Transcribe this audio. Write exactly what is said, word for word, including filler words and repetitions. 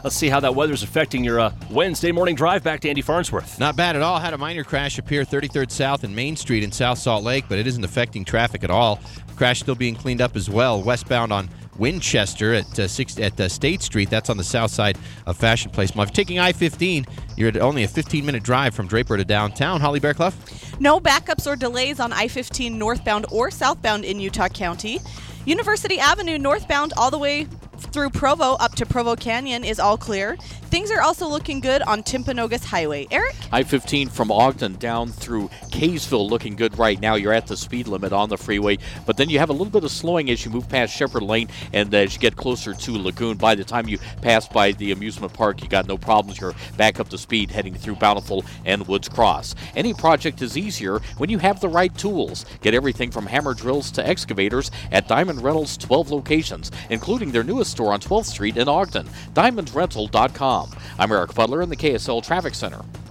Let's see how that weather's affecting your uh, Wednesday morning drive. Back to Andy Farnsworth. Not bad at all. Had a minor crash appear thirty-third South and Main Street in South Salt Lake, but it isn't affecting traffic at all. Crash still being cleaned up as well. Westbound on Winchester at uh, six, at uh, State Street. That's on the south side of Fashion Place. Well, if you're taking I fifteen, you're at only a fifteen-minute drive from Draper to downtown. Holly Bearclough? No backups or delays on I fifteen northbound or southbound in Utah County. University Avenue northbound all the way through Provo up to Provo Canyon is all clear. Things are also looking good on Timpanogos Highway. Eric? I fifteen from Ogden down through Kaysville looking good right now. You're at the speed limit on the freeway, but then you have a little bit of slowing as you move past Shepherd Lane and as you get closer to Lagoon. By the time you pass by the amusement park, you got no problems. You're back up to speed heading through Bountiful and Woods Cross. Any project is easier when you have the right tools. Get everything from hammer drills to excavators at Diamond Rentals' twelve locations, including their newest store on twelfth Street in Ogden, diamond rental dot com. I'm Eric Butler in the K S L Traffic Center.